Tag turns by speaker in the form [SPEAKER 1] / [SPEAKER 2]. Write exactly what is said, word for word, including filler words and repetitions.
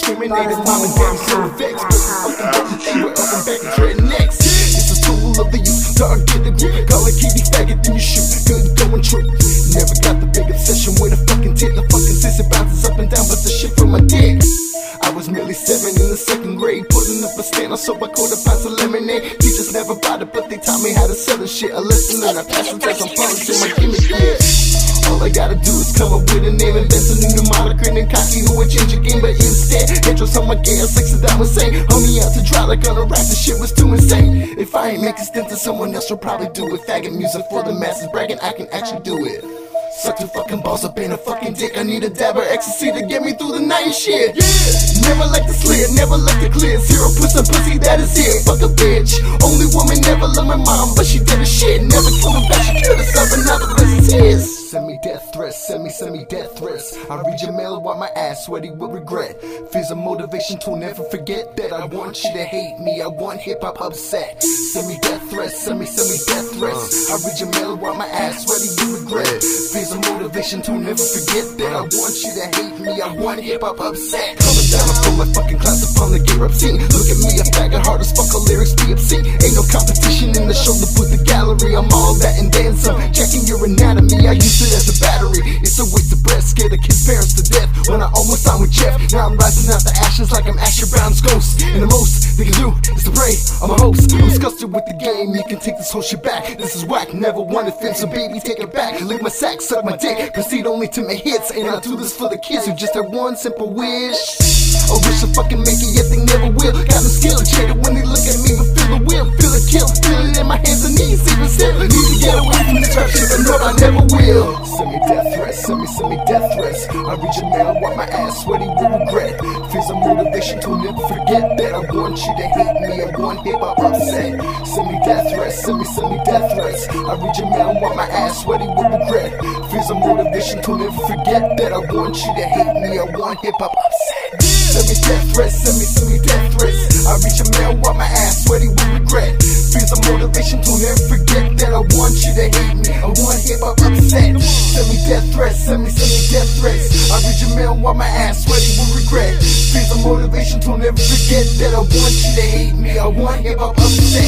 [SPEAKER 1] discriminated. Mom and dad so vexed, but fucking bitches they were up and back and treading next. It's a tool of the youth, dog get a grip. Call a kitty faggot, then you shoot. Good going true. Never got the big obsession with a fucking tit. The fucking sissy bounces up and down, but the shit from my dick. I was merely seven in the second grade, putting up a stand so I could have passed a lemonade. Teachers never bothered, but they taught me how to sell the shit. A lesson learned, I passed the test, I'm polishing my gimmick. All I gotta do is come up with a name, invent a new moniker, and then cocky who would change the game. But instead, intros on my game, six and that was saying, homie out to dry like on a rack, the shit was too insane. If I ain't make a stint, then someone else will probably do it. Faggot music for the masses, bragging I can actually do it. Suck two fucking balls up in a fucking dick. I need a dab of ecstasy to get me through the night and shit. Yeah. Never like the slid, never like the clear. Zero percent pussy, that is it. Fuck a bitch. Only woman never loved my mom, but she did a shit. Never coming back, she killed herself and now the rest is his. Send me death threats, send me, send me death threats. I read your mail, wipe my ass, sweaty with regret. Feels a motivation to never forget that I want you to hate me, I want hip-hop upset. Send me death threats, send me, send me death threats. I read your mail, wipe my ass, sweaty with regret. Feels a motivation to never forget that I want you to hate me, I want hip-hop upset. Coming down, I pull my fucking class upon the gear obscene. Look at me, a faggot hard as fuck, a lyrics be obscene. Ain't no competition in the show to put the gallery. I'm all that and then some, checking your anatomy, I use it as a battery. It's a waste of breath, scared the kids' parents to death. When I almost signed with Jeff, now I'm rising out the ashes like I'm Asher Brown's ghost. And the most they can do is to pray I'm a host. I'm disgusted with the game, you can take this whole shit back. This is whack, never wanted film, so baby take it back. Lick my sack, suck my dick, proceed only to make hits. And I do this for the kids who just have one simple wish. I wish I fucking make it, yet they never will. Got no skill, jaded when they look at me, but feel the will, feel the kill, feel it in my hands and knees, even still. Need to get away from this rap shit, but no, I never will. Send me death threats, send me, send me death threats. I read your mail, wipe my ass, sweaty with regret. Feels a motivation to never forget that I want you to hate me, I want hip-hop upset. Send me death threats, send me, send me death threats. I read your mail, wipe my ass, sweaty with regret. Feels a motivation to never forget that I want you to hate me, I want hip-hop upset. Send me death threats, send me, send me death threats. I read your mail, wipe my ass, sweaty with regret. Feels a motivation to never forget that I want you to hate me, I want hip-hop upset. Send me death threats, send me, send me death threats. I read your mail, wipe my ass, sweaty with regret. Feels a motivation to never forget that I want you to hate me, I want hip-hop upset.